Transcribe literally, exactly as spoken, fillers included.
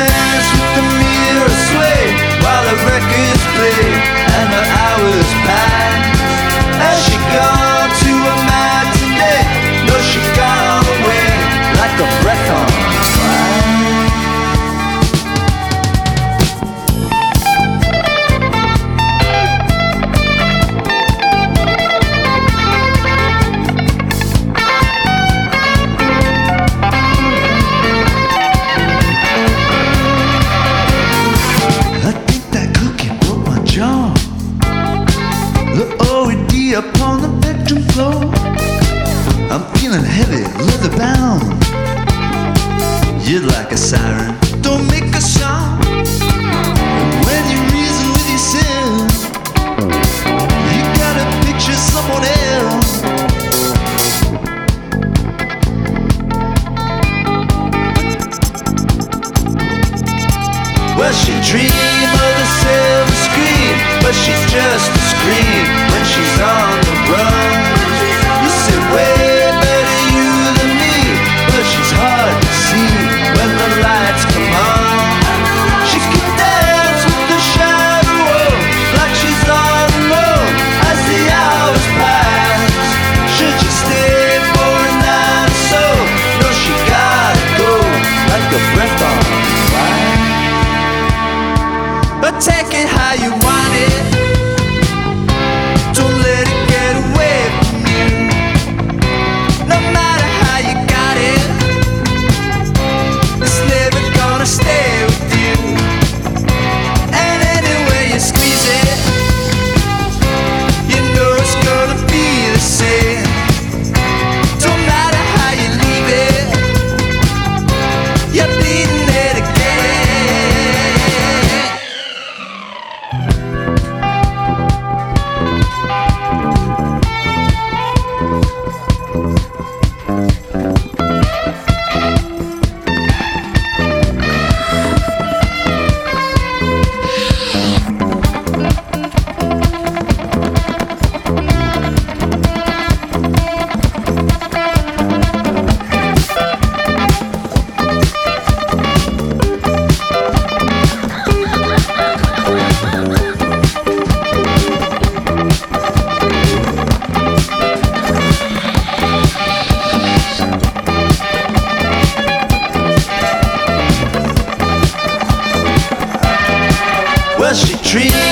dance with the mirror sway while the records play and the hours pass. Has she gone to a matinee? No, she gone away like a breath on fire. Upon the bedroom floor, I'm feeling heavy, leather bound. You're like a siren, don't make a sound. And when you reason with yourself, you gotta picture someone else. Well, she dreamed of the silver screen, but she's just a scream when she's on the run. You said way better you than me, but she's hard to see when the lights come on. She can dance with the shadow like she's all alone as the hours pass. Should you stay for a night or so? No, she gotta go like a breath on fire. But take it how you want it. Don't let it get away from you. No matter how you got it, it's never gonna stay with you. And anyway you squeeze it, you know it's gonna be the same. Don't matter how you leave it, you're bleeding it again. Well, she treats